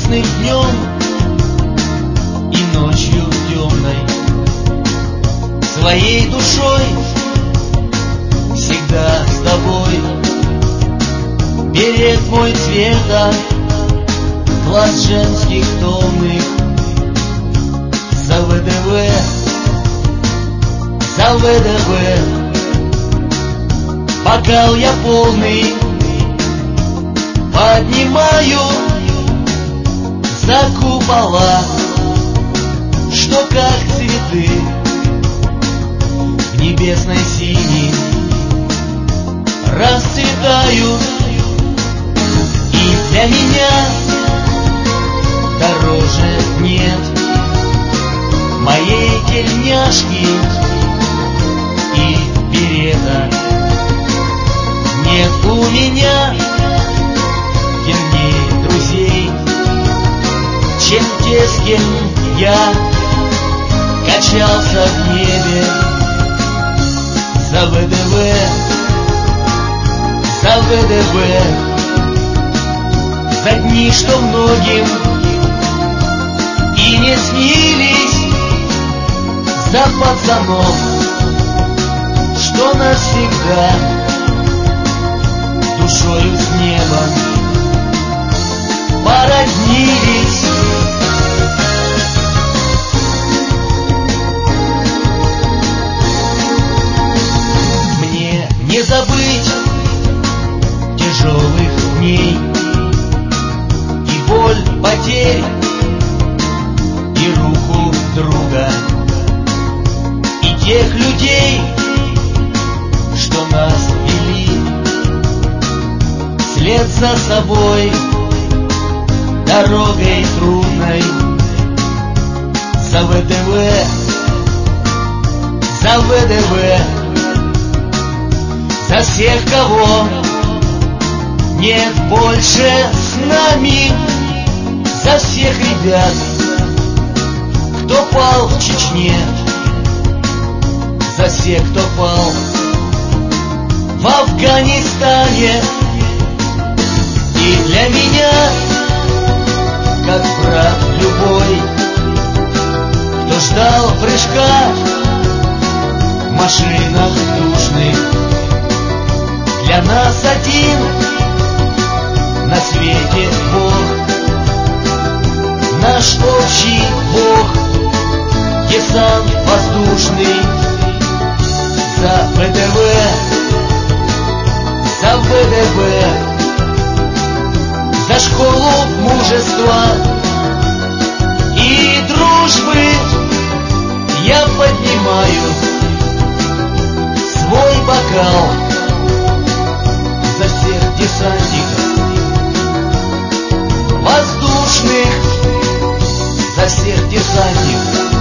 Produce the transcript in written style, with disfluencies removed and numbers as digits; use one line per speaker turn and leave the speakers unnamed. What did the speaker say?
ясным днем и ночью темной, своей душой всегда с тобой. Берет мой цвета, глаз женских томных, за ВДВ, за ВДВ. Бокал я полный поднимаю за купола, что как цветы в небесной синей расцветают. И для меня дороже нет моей тельняшки и берета. Нет у меня вернее друзей, чем те, с кем я качался в небе. За ВДВ, за ВДВ, за дни, что многим и не снились, за пацанов, что навсегда душою с небом породнились. Мне не забыть тяжелых дней и боль потерь, и руку друга, и тех людей, что нас вели вслед за собой дорогой трудной. За ВДВ, за ВДВ, за всех, кого нет больше с нами, за всех ребят, кто пал в Чечне, за всех, кто пал в Афганистане. И для меня, как брат любой, кто ждал прыжка в машинах душных, для нас один на свете Бог, наш общий Бог, десант воздушный. За ВДВ, за ВДВ, за школу мужества и дружбы я поднимаю свой бокал за всех десантников воздушных, за всех десантников